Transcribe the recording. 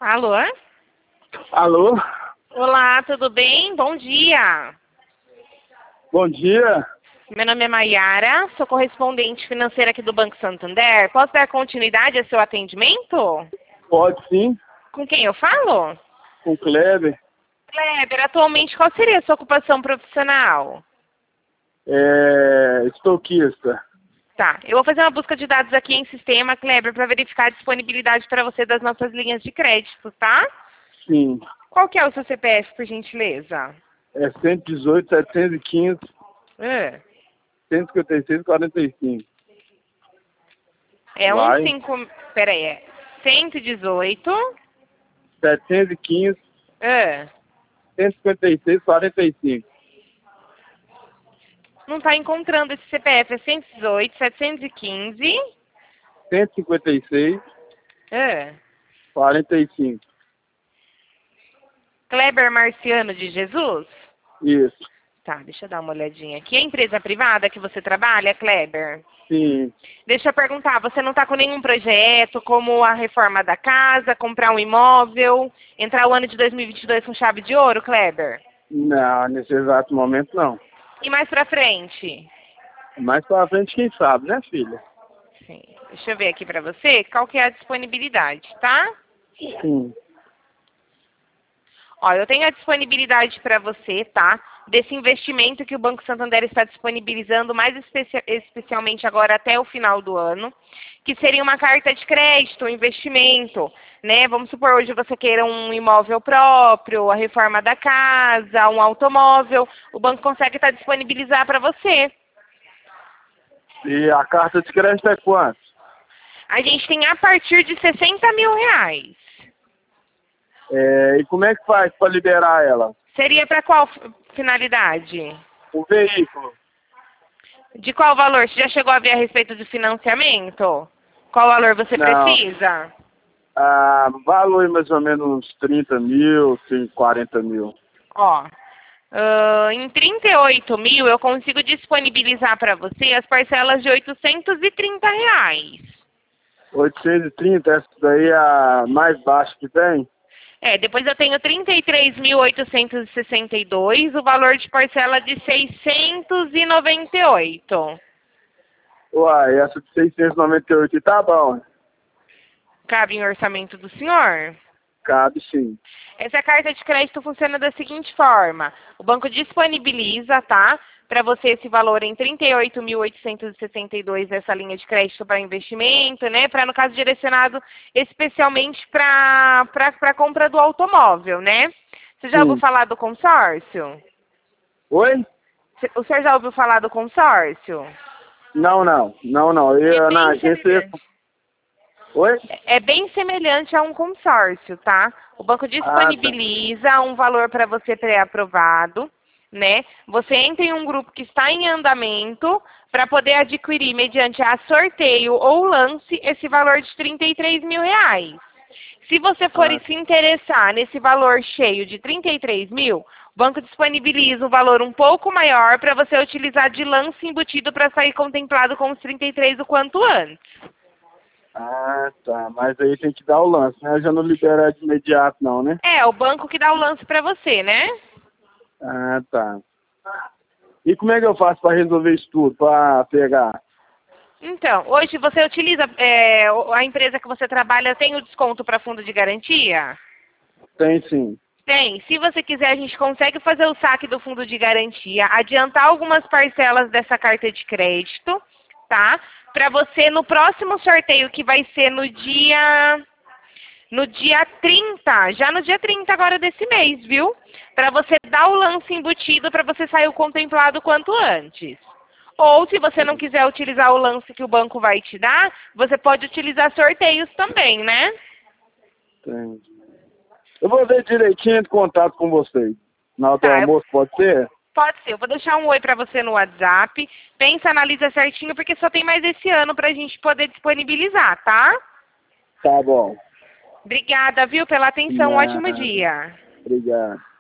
Alô? Alô? Olá, tudo bem? Bom dia. Bom dia. Meu nome é Maiara, sou correspondente financeira aqui do Banco Santander. Posso dar continuidade ao seu atendimento? Pode sim, Com quem eu falo? com o Kleber. Kleber, atualmente qual seria a sua ocupação profissional? Estoquista. Tá, eu vou fazer uma busca de dados aqui em sistema, Kleber, para verificar a disponibilidade para você das nossas linhas de crédito, tá? Sim. Qual que é o seu CPF, por gentileza? É 118, 715, É. 156, 45. É Vai. 15... Peraí, é 118... 715, É. 156, 45. Não está encontrando esse CPF, é 118, 715... 156, É. 45. Kleber Marciano de Jesus? Isso. Tá, deixa eu dar uma olhadinha aqui. É empresa privada que você trabalha, Kleber? Sim. Deixa eu perguntar, você não está com nenhum projeto, como a reforma da casa, comprar um imóvel, entrar o ano de 2022 com chave de ouro, Kleber? Não, nesse exato momento não. E mais pra frente? Mais pra frente quem sabe, né, filha? Sim. Deixa eu ver aqui pra você qual que é a disponibilidade, tá? Sim. Ó, eu tenho a disponibilidade para você, tá? Desse investimento que o Banco Santander está disponibilizando, mais especialmente agora até o final do ano, que seria uma carta de crédito, um investimento, né? Vamos supor, hoje você queira um imóvel próprio, a reforma da casa, um automóvel, o banco consegue disponibilizar para você. E a carta de crédito é quanto? A gente tem a partir de R$ 60.000. E como é que faz para liberar ela? Seria para qual finalidade? O veículo. De qual valor? Você já chegou a ver a respeito de financiamento? Qual valor você Não. precisa? Valor mais ou menos uns 30 mil, 40 mil. Ó, em 38 mil eu consigo disponibilizar para você as parcelas de R$ 830. 830, essa daí é a mais baixa que tem? Depois eu tenho 33.862, o valor de parcela de 698. Uai, essa de 698 tá bom. Cabe em orçamento do senhor? Cabe sim. Essa carta de crédito funciona da seguinte forma. O banco disponibiliza, tá? Para você esse valor em 38.862 essa linha de crédito para investimento, né? Para, no caso, direcionado especialmente para a compra do automóvel, né? Você já ouviu Sim. falar do consórcio? Oi? O senhor já ouviu falar do consórcio? Não. Eu, na agência... Oi? É bem semelhante a um consórcio, tá? O banco disponibiliza um valor para você pré-aprovado, né? Você entra em um grupo que está em andamento para poder adquirir, mediante a sorteio ou lance, esse valor de R$ 33.000. Se você for se interessar nesse valor cheio de 33 mil, o banco disponibiliza um valor um pouco maior para você utilizar de lance embutido para sair contemplado com os 33 o quanto antes. Tá. Mas aí tem que dar o lance, né? Já não libera de imediato não, né? O banco que dá o lance para você, né? Tá. E como é que eu faço para resolver isso tudo, para pegar? Então, hoje você utiliza, a empresa que você trabalha tem o desconto para fundo de garantia? Tem sim. Tem. Se você quiser, a gente consegue fazer o saque do fundo de garantia, adiantar algumas parcelas dessa carta de crédito, tá? Para você, no próximo sorteio, que vai ser no dia 30, já no dia 30 agora desse mês, viu? Para você dar o lance embutido para você sair o contemplado quanto antes. Ou, se você não quiser utilizar o lance que o banco vai te dar, você pode utilizar sorteios também, né? Entendi. Eu vou ver direitinho de contato com vocês. Na hora do almoço, pode ser? Pode ser. Eu vou deixar um oi para você no WhatsApp. Pensa, analisa certinho, porque só tem mais esse ano para a gente poder disponibilizar, tá? Tá bom. Obrigada, viu, pela atenção. Um ótimo dia. Obrigado.